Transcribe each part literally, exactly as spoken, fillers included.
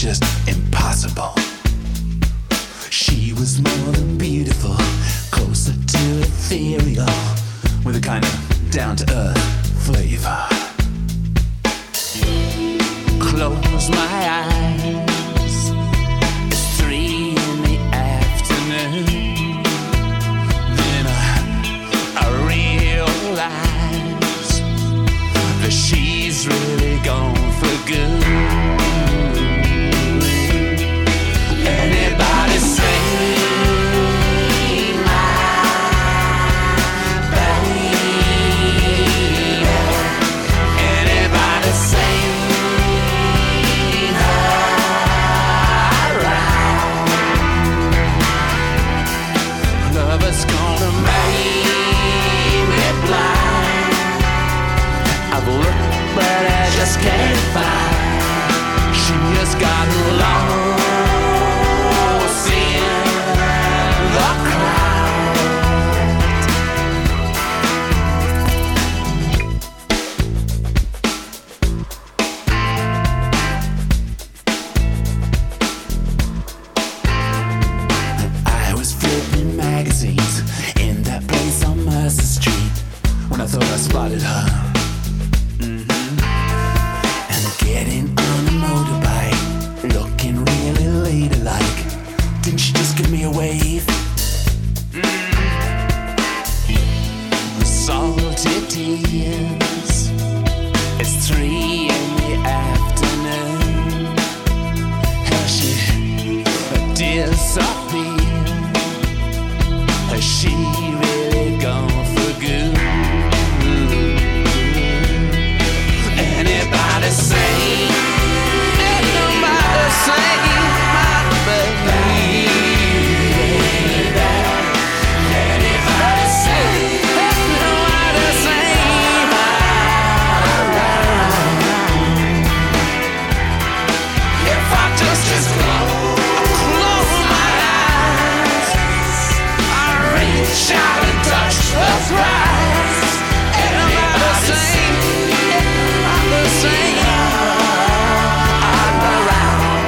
just impossible. She was more than beautiful, closer to ethereal, with a kind of down-to-earth flavor. Close my eyes, it's three in the afternoon. Then I, I realize that she's really gone for good. Anybody say can't find. She has gotten lost in the crowd. I was flipping magazines in that place on Mercer Street when I thought I spotted her. Getting on a motorbike, looking really ladylike. Didn't she just give me a wave? Mm. Salty tears. It's three in the afternoon. How she disappeared? Has she really gone for good? Anybody say, and nobody say, my baby. Anybody say, and nobody say, if I just, just close, close my eyes, I reach out and touch the prize. Anybody say, sing all around.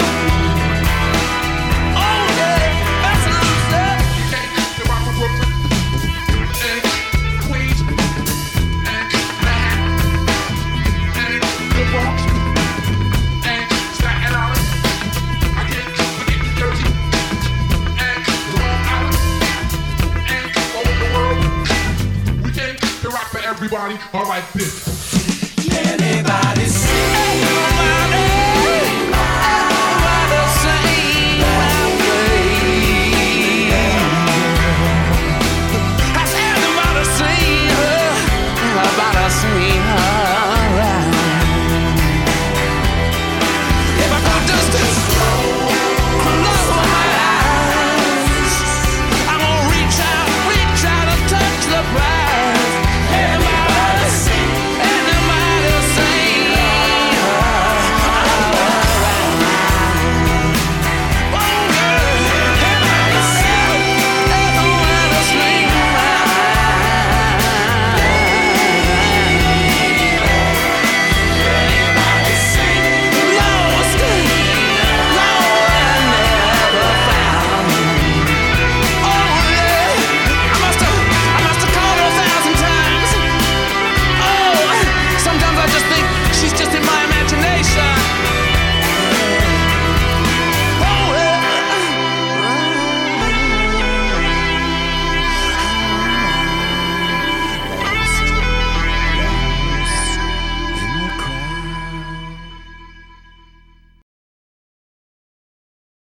Oh yeah, that's a little stuff. The rock from Brooklyn and Queens and Manhattan and the Bronx and Staten Island. I get, I get dirty and Long Island and all over the world. We came to rock for everybody. All like this.